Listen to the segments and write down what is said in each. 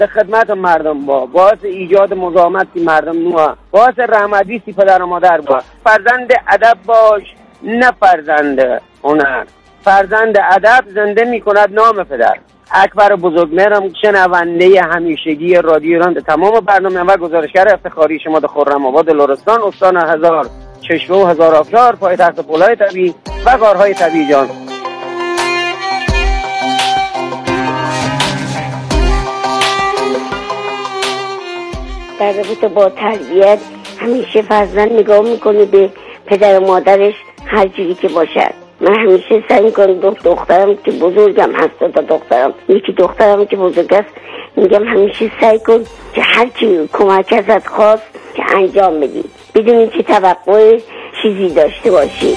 به خدمت مردم با، باعث ایجاد مزاحمتی مردم نوع، باعث رحمتیستی پدر و مادر با. فرزند ادب باش نه فرزند هنر. فرزند ادب زنده میکند نام پدر. اکبر بزرگمهرم، شنونده همیشگی رادیو ایران، تمام برنامه و گزارشگر افتخاری شما در خرم آباد لرستان، استان هزار چشمه و هزار آبشار، پایتخت پل‌های طبیعی و غارهای طبیعی جان. در رابطه با تربیت همیشه فرزند نگاه میکنه به پدر و مادرش هر جوری که باشد. من همیشه سعی میکنم دخترم که بزرگم هست تا دخترم یکی دخترم که بزرگ است میگم همیشه سعی کن که هر چی کمک ازت خواست که انجام بدی بدون اینکه توقع چیزی داشته باشی.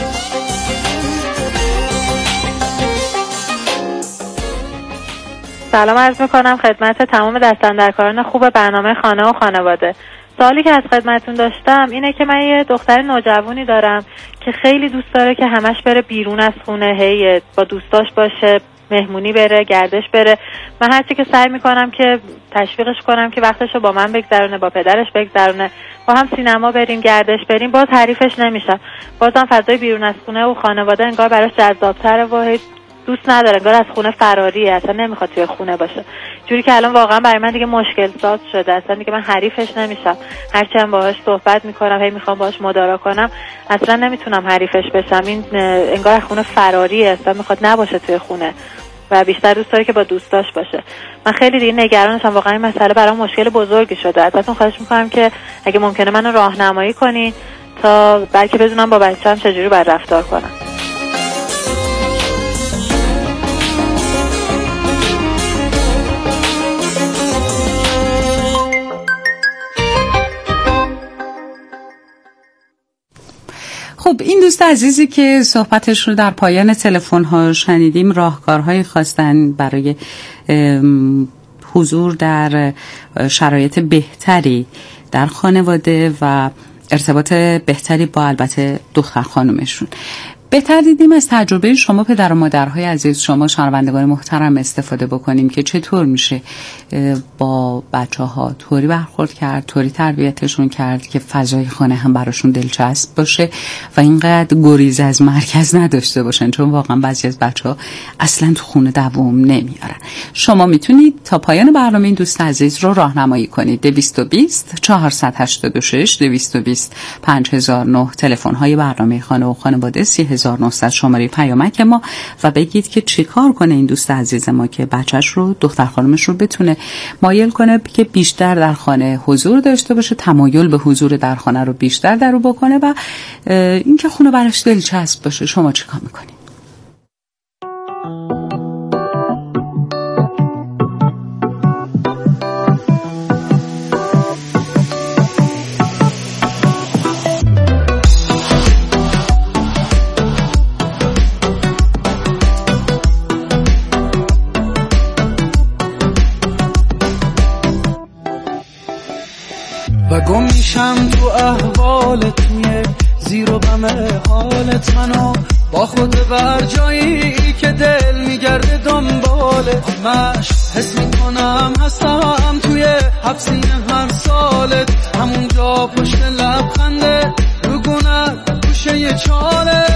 سلام عرض میکنم خدمت تمام دستاندرکاران خوب برنامه خانه و خانواده. سوالی که از خدمتون داشتم اینه که من یه دختر نوجوانی دارم که خیلی دوست داره که همش بره بیرون از خونه، هی با دوستاش باشه، مهمونی بره، گردش بره. من هرچی که سعی میکنم که تشویقش کنم که وقتشو با من بگذرونه، با پدرش بگذرونه، با هم سینما بریم، گردش بریم، باز حریفش نمیشم. بازم فضای بیرون از خونه و خانواده انگار براش جذاب‌تره و دوست نداره، انگار از خونه فراریه، اصلا نمیخواد توی خونه باشه. جوری که الان واقعا برای من دیگه مشکل ساز شده، اصلا دیگه من حریفش نمیشم. هرچی هم باهاش صحبت میکنم، هی میخوام باهاش مدارا کنم، اصلا نمیتونم حریفش بشم. این انگار از خونه فراریه، اصلا میخواد نباشه توی خونه و بیشتر دوست داره که با دوستاش باشه. من خیلی دیگه نگرانشم، واقعا این مسئله برام مشکل بزرگی شده. ازتون خواهش میکنم که اگه ممکنه منو راهنمایی کنین تا بلکه بدونم با بچه‌م چجوری باید رفتار کنم. خب این دوست عزیزی که صحبتش رو در پایان تلفن ها شنیدیم راهکارهایی خواستن برای حضور در شرایط بهتری در خانواده و ارتباط بهتری با البته دختر خانومشون. بهتر دیدیم از تجربه شما پدر و مادرهای عزیز، شما شنوندگان محترم استفاده بکنیم که چطور میشه با بچه‌ها طوری برخورد کرد، طوری تربیتشون کرد که فضای خانه هم براشون دلچسب باشه و اینقدر گریز از مرکز نداشته باشن، چون واقعا بعضی از بچه‌ها اصلا تو خونه دوام نمیارن. شما میتونید تا پایان برنامه این دوست عزیز رو راهنمایی کنید. 220 486 220 5009 تلفن های برنامه خانه و خانواده 3900 شماره پیامک ما و بگید که چی کار کنه این دوست عزیز ما که بچهش رو، دختر خانمش رو بتونه مایل کنه که بیشتر در خانه حضور داشته باشه، تمایل به حضور در خانه رو بیشتر درو بکنه و اینکه خونه براش دلچسب باشه. شما چی کار میکنید؟ و گم میشم تو احوالت، توی زیر و بم حالت، منو با خود بر جایی که دل میگرده دنبالت. مش حس میکنم هستم توی حبسی هر سالت، همونجا پشت لبخنده رو گونت گوشه چاله،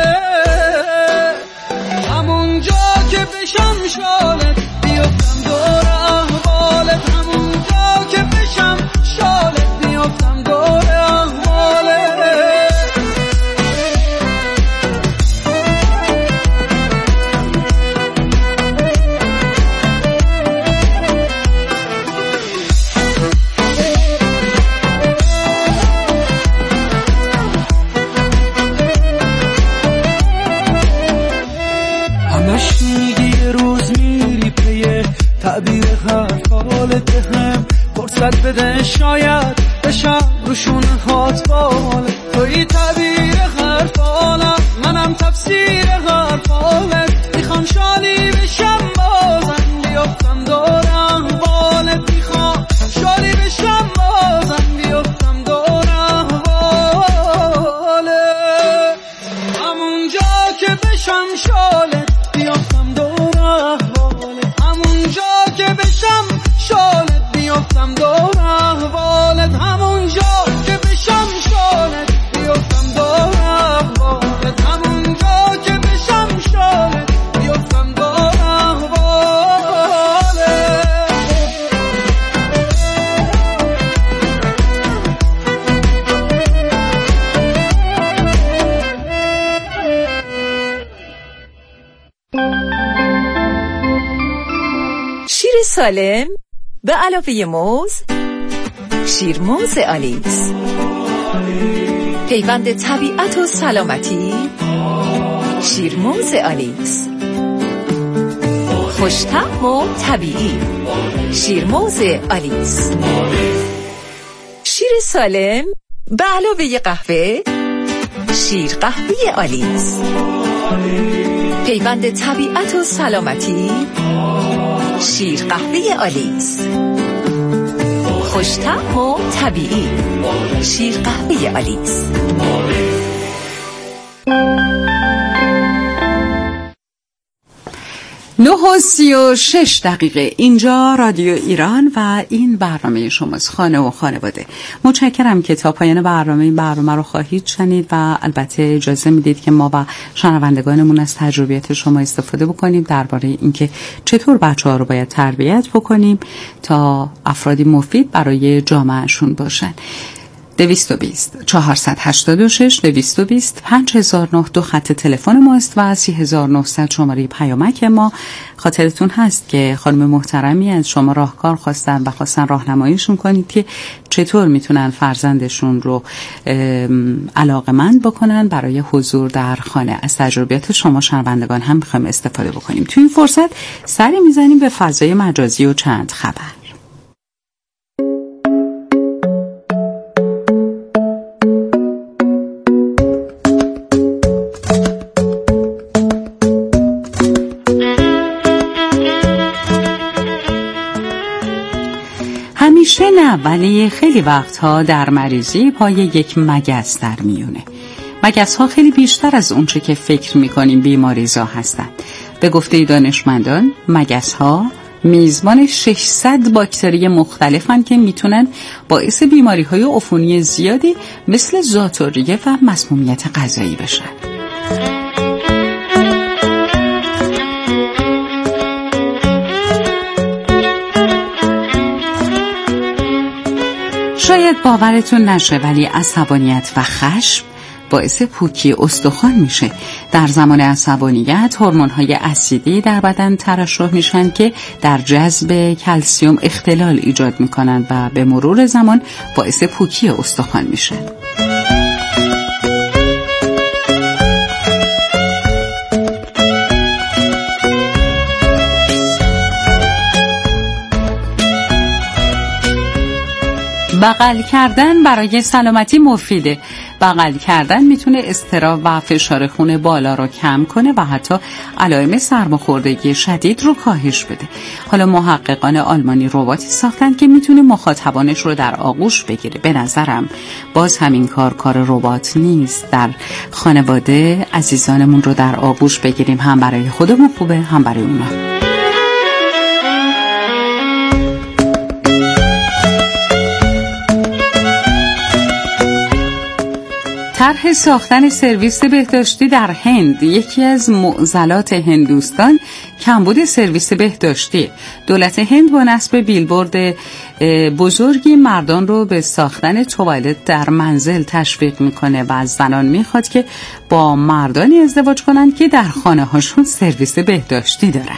همونجا که بشم شالت بیفتم دور احوالت، همونجا که بشم شالت بیفتم دور احوالت. همش میگی یه روز میری پیه تعبیر حرفالت، هم فرصت بده شاید بشم روشون هات بالت. توی تعبیر حرفالم، منم تفسیر حرفالت، میخوام شالی بشم بازم بیفتم دور احوالت، میخوام شالی بشم بازم بیفتم دور احوالت، همونجا که بشم شالت بیفتم دور احوالت، همونجا که بشم شالت سالم به علاوه موز، شیرموز آلیس. پیوند طبیعت و سلامتی، شیرموز آلیس. خوش‌طعم و طبیعی، شیرموز آلیس. شیر سالم به علاوه قهوه، شیر قهوه آلیس. پیوند طبیعت و سلامتی، شیر قهوه آلیس. خوش‌طعم و طبیعی، شیر قهوه آلیس. 9:36 اینجا رادیو ایران و این برنامه شماست، خانه و خانواده. متشکرم که تا پایان برنامه این برنامه رو خواهید شنید و البته اجازه میدید که ما و شنوندگانمون از تجربیات شما استفاده بکنیم درباره اینکه چطور بچه‌ها رو باید تربیت بکنیم تا افرادی مفید برای جامعهشون باشن. 220 486 220 5009 دو خط تلفن ماست و 3900 شماره پیامک ما. خاطرتون هست که خانم محترمی از شما راهکار خواستن راهنماییشون کنید که چطور میتونن فرزندشون رو علاقه‌مند بکنن برای حضور در خانه. از تجربیات شما شنوندگان هم میخوایم استفاده بکنیم. تو این فرصت سری میزنیم به فضای مجازی و چند خبر. همیشه نه، ولی خیلی وقتها در مریضی پای یک مگس در میونه. مگس ها خیلی بیشتر از اونچه که فکر میکنیم بیماریزا هستند. به گفته دانشمندان مگس ها میزبان 600 باکتری مختلفن که میتونن باعث بیماری های عفونی زیادی مثل ذات‌الریه و مسمومیت غذایی بشن. شاید باورتون نشه ولی عصبانیت و خشم باعث پوکی استخوان میشه. در زمان عصبانیت هورمون‌های اسیدی در بدن ترشح میشن که در جذب کلسیم اختلال ایجاد میکنن و به مرور زمان باعث پوکی استخوان میشن. بغل کردن برای سلامتی مفیده. بغل کردن میتونه اضطراب و فشار خون بالا رو کم کنه و حتی علائم سرماخوردگی شدید رو کاهش بده. حالا محققان آلمانی رباتی ساختن که میتونه مخاطبانش رو در آغوش بگیره. به نظرم باز همین کار ربات نیست. در خانواده عزیزانمون رو در آغوش بگیریم، هم برای خودمون خوبه هم برای اونا. طرح ساختن سرویس بهداشتی در هند. یکی از معضلات هندوستان کمبود سرویس بهداشتی. دولت هند با نصب بیلبورد بزرگی مردان رو به ساختن توالت در منزل تشویق میکنه و از زنان میخواد که با مردانی ازدواج کنن که در خانه هاشون سرویس بهداشتی دارن.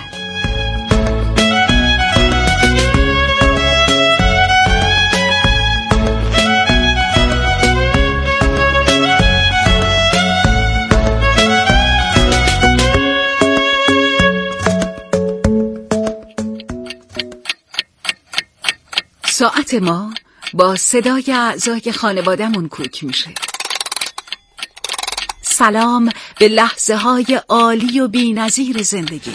ساعت ما با صدای اعضای خانواده‌مون کوک میشه. سلام به لحظه های عالی و بی‌نظیر زندگی.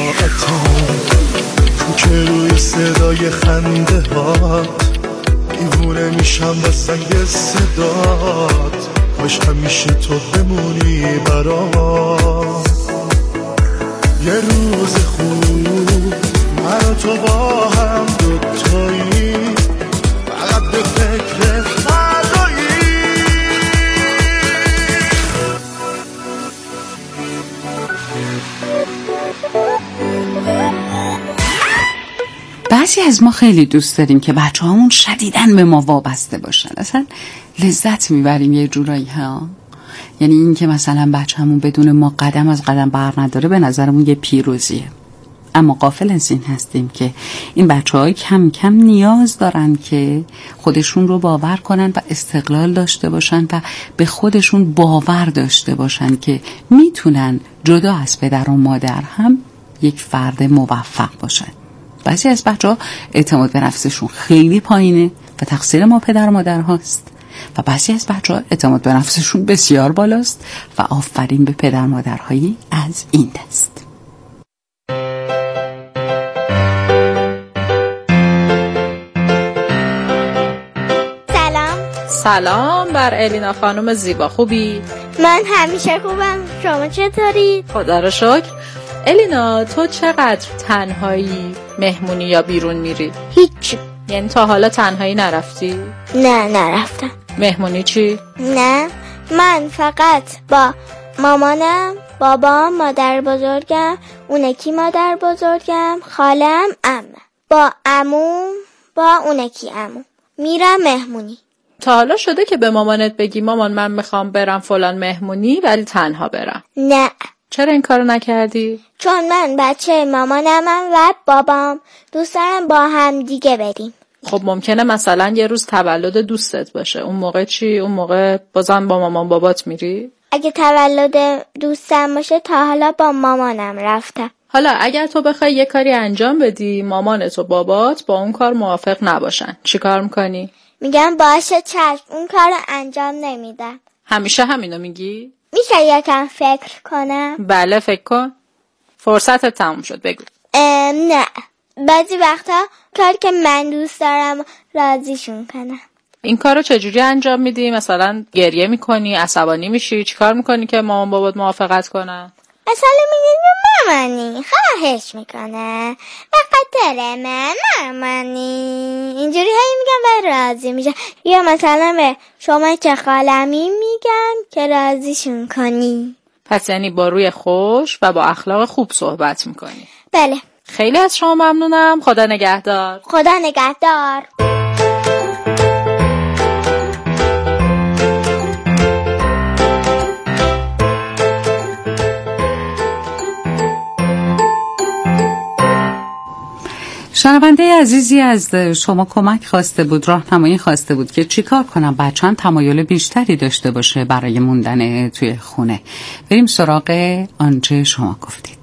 که روی صدای خنده هات دیوونه میشم با سنگ صدات. کاش همیشه تو بمونی برام. یه روز خوب من و تو با هم دوتایی، فقط به فکر فردایی. بعضی از ما خیلی دوست داریم که بچه‌هامون شدیداً به ما وابسته باشن. اصلا لذت میبریم یه جورایی ها. یعنی این که مثلا بچه‌مون بدون ما قدم از قدم بر نداره به نظرمون یه پیروزیه. اما غافل از این هستیم که این بچه‌ها کم کم نیاز دارن که خودشون رو باور کنن و استقلال داشته باشن و به خودشون باور داشته باشن که میتونن جدا از پدر و مادر هم یک فرد موفق باشن. بعضی از بچه‌ها اعتماد به نفسشون خیلی پایینه و تقصیر ما پدر و مادر هاست و بعضی از بچه‌ها اعتماد به نفسشون بسیار بالاست و آفرین به پدر مادرهایی از این دست. سلام بر الینا خانم زیبا، خوبی؟ من همیشه خوبم، شما چطورید؟ خدا رو شکر. الینا تو چقدر تنهایی مهمونی یا بیرون میری؟ هیچ. یعنی تا حالا تنهایی نرفتی؟ نه نرفتم. مهمونی چی؟ نه، من فقط با مامانم، بابام، مادر بزرگم، اونکی مادر بزرگم، خالم، عمم، با عموم، با اونکی عموم میرم مهمونی. تا حالا شده که به مامانت بگی مامان من میخوام برم فلان مهمونی ولی تنها برم؟ نه. چرا این کارو نکردی؟ چون من بچه مامانم و بابام دوست دارم با هم دیگه بریم. خب ممکنه مثلا یه روز تولد دوستت باشه، اون موقع چی؟ اون موقع بازم با مامان بابات میری؟ اگه تولد دوستم باشه تا حالا با مامانم رفتم. حالا اگر تو بخوای یه کاری انجام بدی مامانت و بابات با اون کار موافق نباشن، چی کار میکنی؟ میگم باشه چشم، اون کار انجام نمیدم. همیشه همینو میگی؟ میشه یکم فکر کنم؟ بله فکر کن. فرصتت تموم شد، بگو. نه، بعضی وقتا کاری که من دوست دارم راضیشون کنم. این کارو چجوری انجام میدی؟ مثلا گریه میکنی، عصبانی میشی، چیکار میکنی که مامان بابات موافقت کنن؟ مثلا میگم مامانی خواهش میکنه به خاطر من مامانی، اینجوری هی میگم و راضی میشه. یا مثلا به شما که خالمی میگم که راضیشون کنی. پس یعنی با روی خوش و با اخلاق خوب صحبت میکنی؟ بله. خیلی از شما ممنونم. خدا نگهدار. خدا نگهدار. شنونده عزیزی از شما کمک خواسته بود، راهنمایی خواسته بود که چیکار کنم بچه‌م تمایل بیشتری داشته باشه برای موندن توی خونه. بریم سراغ آنچه شما گفتید.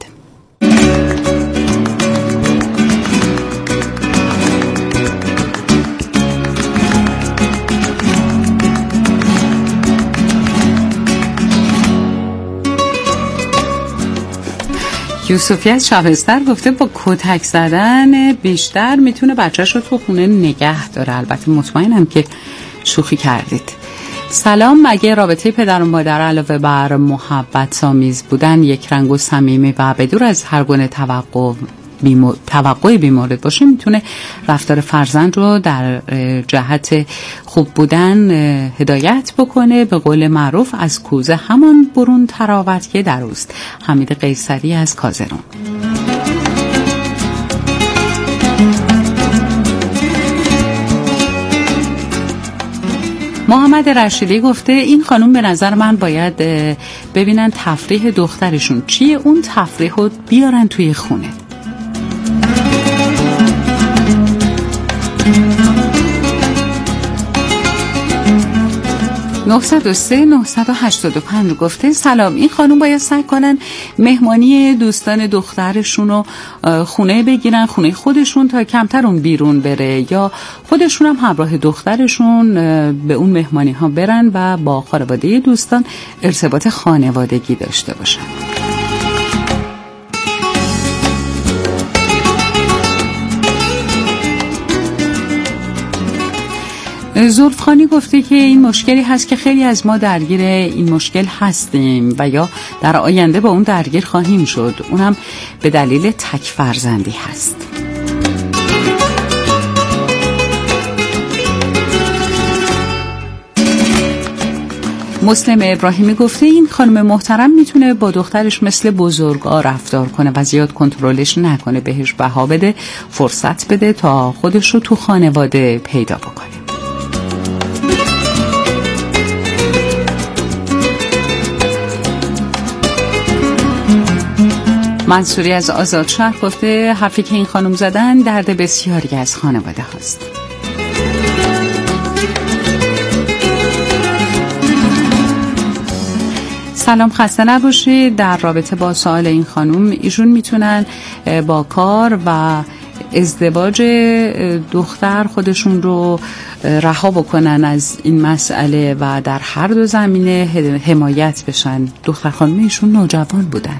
یوسفی از شبستر گفته با کتک زدن بیشتر میتونه بچه‌ش رو تو خونه نگه داره. البته مطمئنم که شوخی کردید. سلام، مگه رابطه پدر و مادر علاوه بر محبت آمیز بودن یک رنگ و صمیمی و بدور از هر گونه توقع بیمورد باشه میتونه رفتار فرزند رو در جهت خوب بودن هدایت بکنه؟ به قول معروف از کوزه همان برون تراوت که در اوست. حمید قیصری از کازرون. محمد رشیدی گفته این خانم به نظر من باید ببینن تفریح دخترشون چیه، اون تفریح رو بیارن توی خونه. (903 985) گفته سلام، این خانم باید سعی کنن مهمانی دوستان دخترشون رو خونه بگیرن، خونه خودشون، تا کمتر اون بیرون بره، یا خودشون هم همراه دخترشون به اون مهمانی ها برن و با خانواده دوستان ارتباط خانوادگی داشته باشن. زلفخانی گفته که این مشکلی هست که خیلی از ما درگیر این مشکل هستیم و یا در آینده با اون درگیر خواهیم شد، اونم به دلیل تک فرزندی هست. مسلم ابراهیمی گفته این خانم محترم میتونه با دخترش مثل بزرگا رفتار کنه و زیاد کنترلش نکنه، بهش بها بده، فرصت بده تا خودش رو تو خانواده پیدا بکنه. منصوری از آزادشهر گفته حرفی که این خانم زدن درد بسیاری از خانواده هاست. سلام، خسته نباشید. در رابطه با سوال این خانم، ایشون میتونن با کار و ازدواج دختر خودشون رو رها بکنن از این مسئله و در هر دو زمینه حمایت بشن. دختر خانم ایشون نوجوان بودن.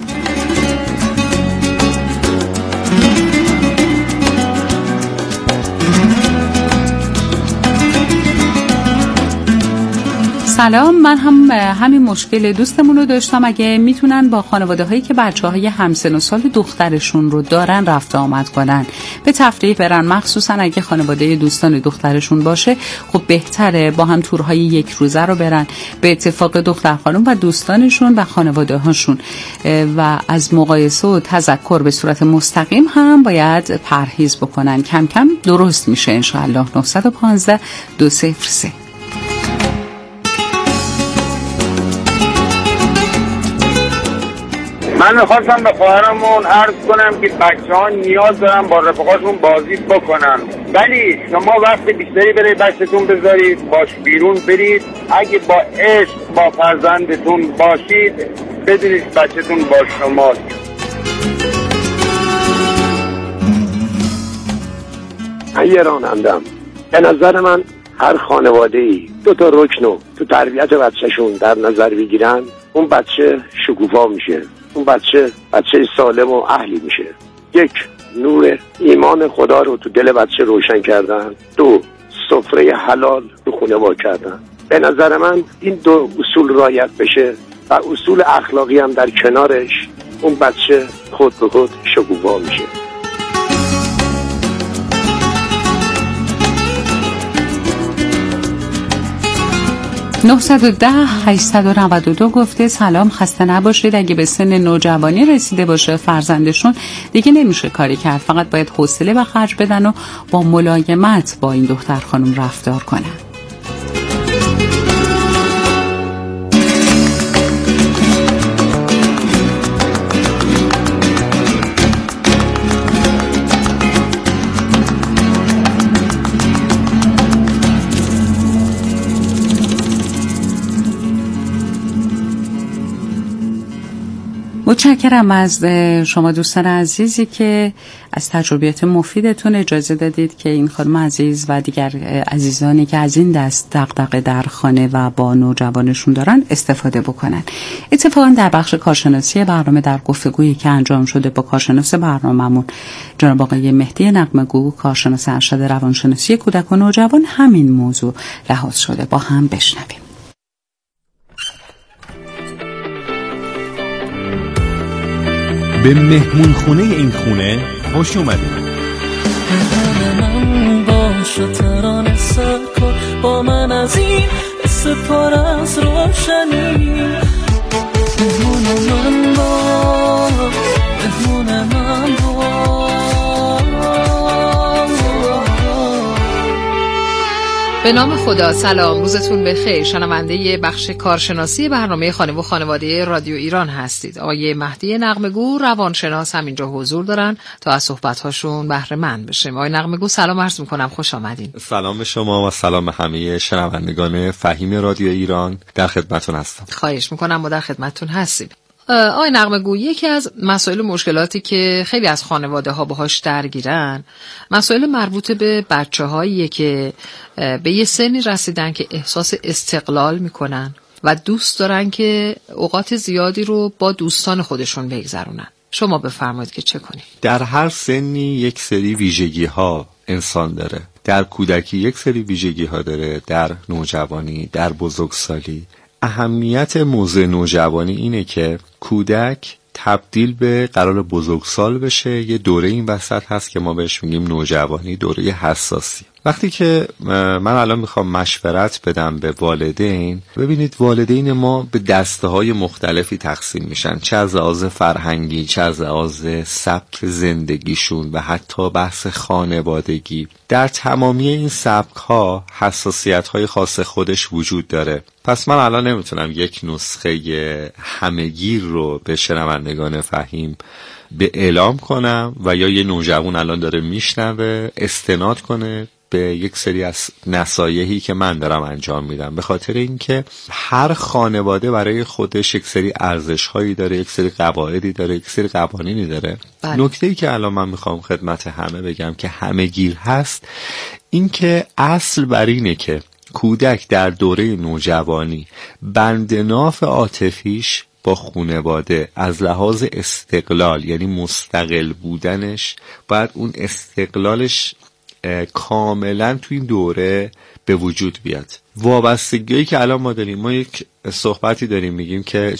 سلام، من هم همین مشکل دوستمون رو داشتم. اگه میتونن با خانواده هایی که بچه های همسن و سال دخترشون رو دارن رفت آمد کنن، به تفریح برن، مخصوصا اگه خانواده دوستان دخترشون باشه، خب بهتره با هم تورهای یک روزه رو برن به اتفاق دختر خانم و دوستانشون و خانواده هاشون. و از مقایسه و تذکر به صورت مستقیم هم باید پرهیز بکنن. کم کم درست میشه انشاءالله. 915 203. من میخواستم به خواهرمون عرض کنم که بچه‌ها نیاز دارن با رفقاشون بازی بکنن، ولی شما وقت بیشتری برای بچه‌تون بذارید، باش بیرون برید. اگه با عشق با فرزندتون باشید، بدونید بچه‌تون با شماست. من یه رانندم. به نظر من هر خانواده‌ای 2 تا رکنو تو تربیت بچه‌شون در نظر بگیرن، اون بچه شکوفا میشه، اون بچه سالم و اهلی میشه. 1. نور ایمان خدا رو تو دل بچه روشن کردن. 2. سفره حلال تو خونه وا کردن. به نظر من این 2 اصول رعایت بشه و اصول اخلاقی هم در کنارش، اون بچه خود به خود شکوفا میشه. 910-892 گفته سلام، خسته نباشید. اگه به سن نوجوانی رسیده باشه فرزندشون، دیگه نمیشه کاری کرد، فقط باید حوصله به خرج بدن و با ملایمت با این دختر خانم رفتار کنن. متشکرم از شما دوستان عزیزی که از تجربیات مفیدتون اجازه دادید که این خانم عزیز و دیگر عزیزانی که از این دست دغدغه در خانه و با نوجوانشون دارن استفاده بکنن. اتفاقا در بخش کارشناسی برنامه در گفتگویی که انجام شده با کارشناس برنامه‌مون جناب آقای مهدی نغمه‌گو، کارشناس ارشد روانشناسی کودک و نوجوان، همین موضوع لحاظ شده. با هم بشنویم. به مهمون خونه این خونه خوش اومدید. من باش و ترانه سر کن با من از این سپار از روشنی. مهمون من با مهمون من با. به نام خدا. سلام، روزتون بخیر. شنونده بخش کارشناسی برنامه خانه و خانواده رادیو ایران هستید. آقای مهدی نغمه‌گو روانشناس هم اینجا حضور دارن تا از صحبت‌هاشون بهره مند بشیم. آقای نغمه‌گو سلام عرض می‌کنم، خوش آمدین. سلام به شما و سلام به همه شنوندگان فهیم رادیو ایران. در خدمتتون هستم. خواهش می‌کنم، ما در خدمتتون هستیم. آقای نغمه‌گو، یکی از مسائل مشکلاتی که خیلی از خانواده ها باهاش درگیرن، مسائل مربوط به بچه‌هاییه که به یه سنی رسیدن که احساس استقلال میکنن و دوست دارن که اوقات زیادی رو با دوستان خودشون بگذرونن. شما بفرمایید که چه کنیم؟ در هر سنی یک سری ویژگی ها انسان داره. در کودکی یک سری ویژگی ها داره، در نوجوانی، در بزرگسالی. اهمیت موضوع نوجوانی اینه که کودک تبدیل به قرار بزرگسال بشه. یه دوره این وسط هست که ما بهش میگیم نوجوانی، دوره حساسی. وقتی که من الان میخوام مشورت بدم به والدین، ببینید والدین ما به دسته‌های مختلفی تقسیم میشن، چه از لحاظ فرهنگی، چه از لحاظ سبک زندگیشون و حتی بحث خانوادگی. در تمامی این سبک‌ها حساسیت‌های خاص خودش وجود داره. پس من الان نمیتونم یک نسخه همه‌گیر رو به شنوندگان فهیم به اعلام کنم و یا یه نوجوان الان داره میشنوه استناد کنه به یک سری از نصایحی که من دارم انجام میدم، به خاطر اینکه هر خانواده برای خودش یک سری ارزش‌هایی داره، یک سری قواعدی داره، یک سری قوانینی داره. نکته‌ای که الان من میخوام خدمت همه بگم که همه گیر هست، این که اصل بر اینه که کودک در دوره نوجوانی بندناف عاطفیش با خانواده از لحاظ استقلال، یعنی مستقل بودنش، باید اون استقلالش کاملا توی این دوره به وجود بیاد. وابستگیایی که الان ما داریم، ما یک صحبتی داریم میگیم که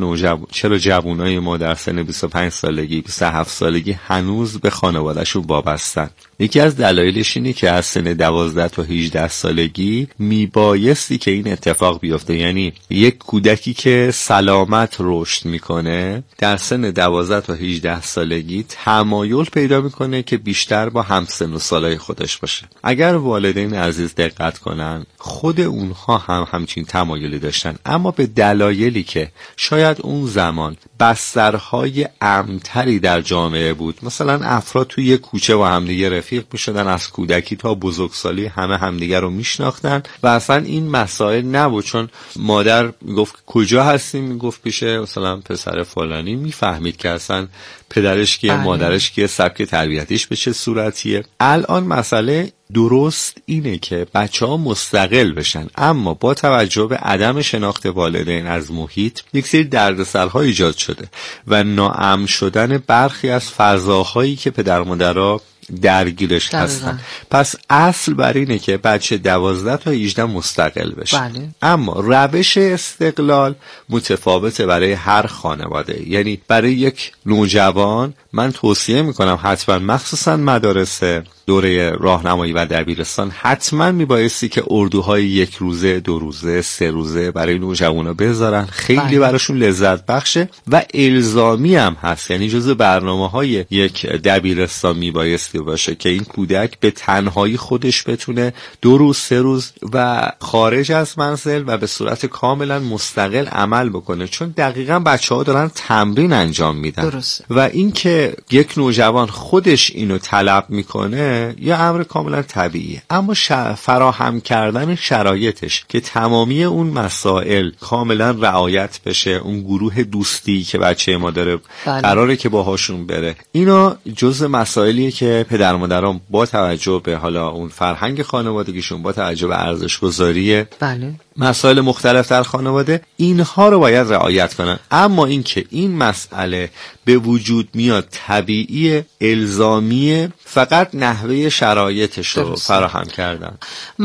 چرا جوانای ما در سن 25 سالگی 27 سالگی هنوز به خانوادهشون وابستن. یکی از دلایلش اینه که از سن 12 تا 18 سالگی میبایستی که این اتفاق بیفته، یعنی یک کودکی که سلامت رشد میکنه در سن 12 تا 18 سالگی تمایل پیدا میکنه که بیشتر با همسن و سالای خودش باشه. اگر والدین عزیز دقت کنن، خود اونها هم همچین تمایلی داشتن، اما به دلایلی که شاید اون زمان بسترهای امن‌تری در جامعه بود، مثلا افراد توی یک کوچه با همدیگه رفیق میشدن، از کودکی تا بزرگسالی همه همدیگه رو میشناختن و اصلا این مسائل نبود، چون مادر میگفت کجا هستیم، میگفت پیش مثلا پسر فلانی، میفهمید که اصلا پدرش کیه، مادرش کیه، سبک تربیتیش به چه صورتیه. الان مسئله درست اینه که بچه‌ها مستقل بشن، اما با توجه به عدم شناخت والدین از محیط یک سری دردسرها ایجاد شده و ناامن شدن برخی از فضاهایی که پدر و مادرها درگیرش هستن. پس اصل بر اینه که بچه 12 تا 18 مستقل بشه. بله. اما روش استقلال متفاوته برای هر خانواده. یعنی برای یک نوجوان من توصیه میکنم حتما، مخصوصا مدارس دوره راهنمایی و دبیرستان، حتما میبایستی که اردوهای 1 روزه، 2 روزه، 3 روزه برای نوجوانا بذارن. خیلی براشون لذت بخشه و الزامی هم هست، یعنی جزو برنامه‌های یک دبیرستان میبایستی باشه که این کودک به تنهایی خودش بتونه 2 روز، 3 روز و خارج از منزل و به صورت کاملا مستقل عمل بکنه، چون دقیقاً بچه‌ها دارن تمرین انجام میدن. درسته. و اینکه یک نوجوان خودش اینو طلب میکنه یه امر کاملا طبیعیه، اما فراهم کردن شرایطش که تمامی اون مسائل کاملا رعایت بشه، اون گروه دوستی که بچه ما داره قراره که باهاشون بره، اینا جزء مسائلیه که پدر مادران با توجه به حالا اون فرهنگ خانوادگیشون، با توجه به ارزش گذاری مسائل مختلف در خانواده، اینها رو باید رعایت کنن. اما اینکه این مسئله به وجود میاد طبیعی، الزامیه، فقط نحوه شرایطش رو فراهم کردن.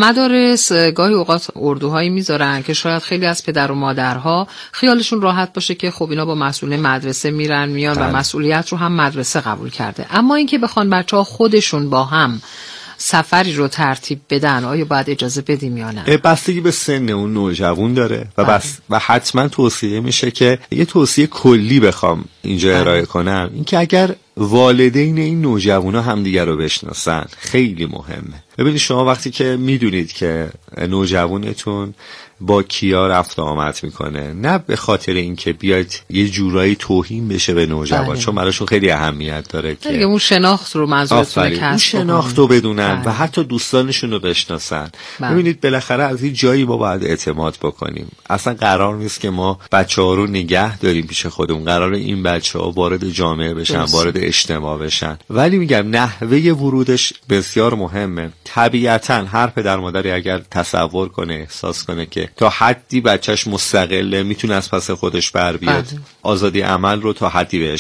مدارس گاهی اوقات اردوهایی میذارن که شاید خیلی از پدر و مادرها خیالشون راحت باشه که خب اینا با مسئول مدرسه میرن میان و مسئولیت رو هم مدرسه قبول کرده، اما اینکه بخوان بچه‌ها خودشون با هم سفری رو ترتیب بدن، آیا باید اجازه بدیم یا نه؟ بستگی به سن اون نوجوان داره و حتما توصیه میشه که یه توصیه کلی بخوام اینجا ارائه کنم، اینکه اگر والدین این نوجوانا همدیگر رو بشناسن خیلی مهمه. ببینید شما وقتی که میدونید که نوجوانتون با کیا رفت آمد میکنه، نه به خاطر اینکه بیاد یه جورایی توهین بشه به نوجوان، چون براشون خیلی اهمیت داره که اون شناخت رو منظورتونه کسب اون شناخت رو بدونن و حتی دوستانشون رو بشناسن. ببینید بالاخره از این جایی ما باید اعتماد بکنیم. اصلا قرار نیست که ما بچه‌ها رو نگه داریم پیش خودمون، قراره این بچه‌ها وارد جامعه بشن، وارد اجتماع بشن. ولی میگم نحوه ورودش بسیار مهمه. طبیعتا هر پدر مادری اگر تصور کنه، احساس کنه که تا حدی بچهش مستقله، میتونه از پس خودش بر بیاد، آزادی عمل رو تا حدی بهش میده.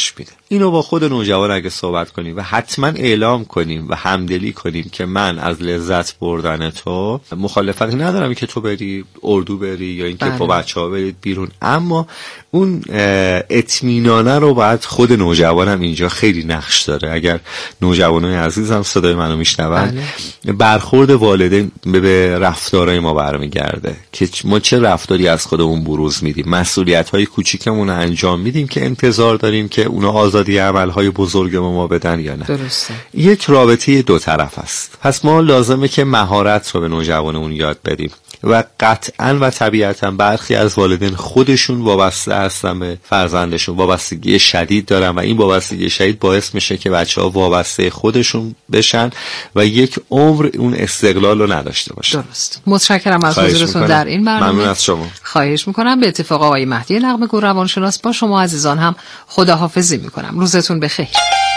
اینو با خود نوجوان اگه صحبت کنیم و حتما اعلام کنیم و همدلی کنیم که من از لذت بردن تو مخالفتی ندارم که تو بری اردو بری یا اینکه با بچه‌ها برید بیرون، اما اون اطمینانه رو باید خود نوجوانم اینجا خیلی نقش داره. اگر نوجوانای عزیزم صدای منو میشنون، برخورد والدین به رفتارهای ما برمیگرده که ما چه رفتاری از خودمون بروز میدیم، مسئولیت‌های کوچیکمون رو انجام میدیم که انتظار داریم که اونا آزادی عمل‌های بزرگ ما بدن یا نه. درسته. یک رابطه دو طرف است. پس ما لازمه که مهارت رو به نوجوانمون یاد بدیم و قطعاً و طبیعتاً برخی از والدین خودشون وابسته هستن به فرزندشون، وابستگی شدید دارن و این وابستگی شدید باعث میشه که بچه‌ها وابسته خودشون بشن و یک عمر اون استقلال رو نداشته باشن. درست. متشکرم از حضورتون در این برنامه. ممنون از شما. خواهش میکنم. به اتفاق آقای مهدی نغمه‌گو روانشناس با شما عزیزان هم خداحافظی میکنم. روزتون بخیر.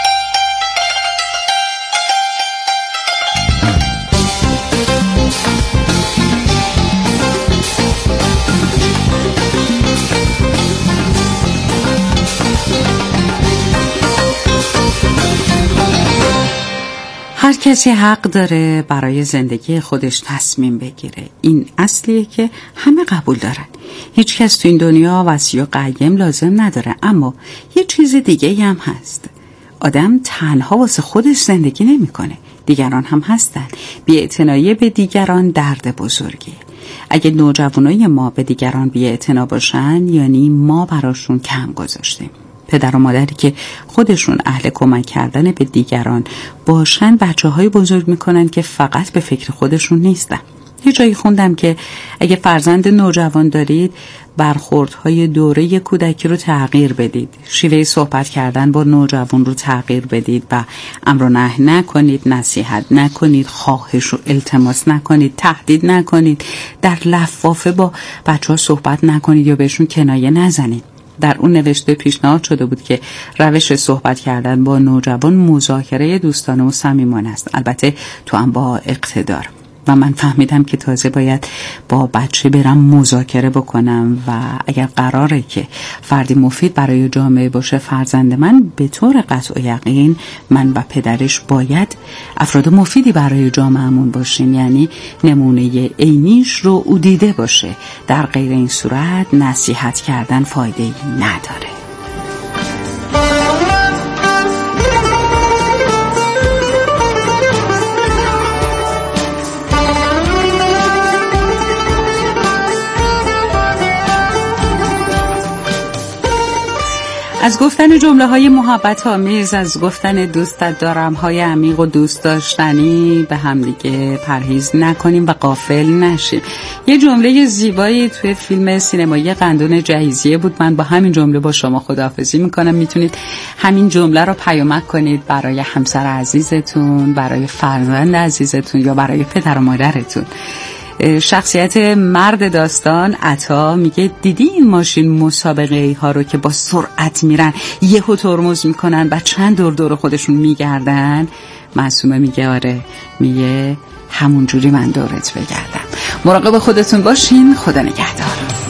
هر کسی حق داره برای زندگی خودش تصمیم بگیره. این اصلیه که همه قبول دارن. هیچ کس تو این دنیا وصی و قیم لازم نداره، اما یه چیز دیگه هم هست. آدم تنها واسه خودش زندگی نمیکنه. دیگران هم هستن. بی‌اعتنایی به دیگران درد بزرگی. اگه نوجوانای ما به دیگران بی‌اعتنا باشن، یعنی ما براشون کم گذاشتیم. پدر و مادری که خودشون اهل کمک کردن به دیگران باشن، بچه‌های بزرگ میکنن که فقط به فکر خودشون نیستن. یه جایی خوندم که اگه فرزند نوجوان دارید، برخوردهای دوره کودکی رو تغییر بدید، شیوه صحبت کردن با نوجوان رو تغییر بدید و امر و نهی نکنید، نصیحت نکنید، خواهش و التماس نکنید، تهدید نکنید، در لفافه با بچه‌ها صحبت نکنید یا بهشون کنایه نزنید. در اون نوشته پیشنهاد شده بود که روش صحبت کردن با نوجوان مذاکره دوستانه و صمیمانه است، البته تو هم با اقتدار. و من فهمیدم که تازه باید با بچه برم مذاکره بکنم و اگر قراره که فردی مفید برای جامعه باشه فرزند من، به طور قطع و یقین من و پدرش باید افراد مفیدی برای جامعهمون باشیم، یعنی نمونه عینیش رو او دیده باشه. در غیر این صورت نصیحت کردن فایده‌ای نداره. از گفتن جمله‌های محبت آمیز، از گفتن دوستت دارم های عمیق و دوست داشتنی به هم دیگه پرهیز نکنیم و غافل نشیم. یه جمله زیبایی توی فیلم سینمایی قندون جهیزیه بود. من با همین جمله با شما خداحافظی میکنم. میتونید همین جمله رو پیامک کنید برای همسر عزیزتون، برای فرزند عزیزتون یا برای پدر و مادرتون. شخصیت مرد داستان عطا میگه دیدی این ماشین مسابقه ها رو که با سرعت میرن یهو ترمز میکنن و چند دور خودشون میگردن؟ معصومه میگه آره، میگه همون جوری من دورت بگردم. مراقب خودتون باشین. خدا نگهدار.